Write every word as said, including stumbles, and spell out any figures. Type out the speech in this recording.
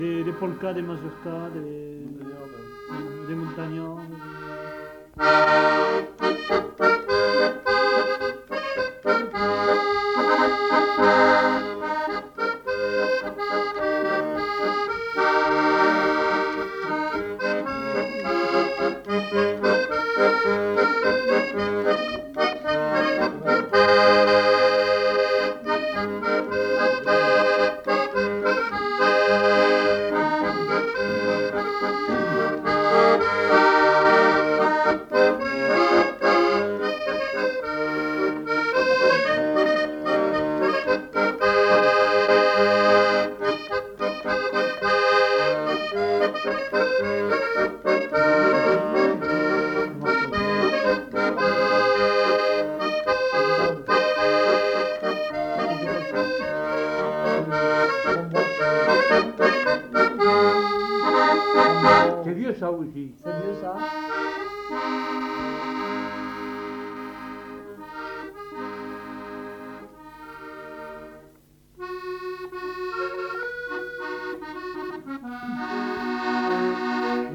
Des, des polkas, des mazurkas, des, des montagnards. C'est vieux ça aussi. C'est vieux ça.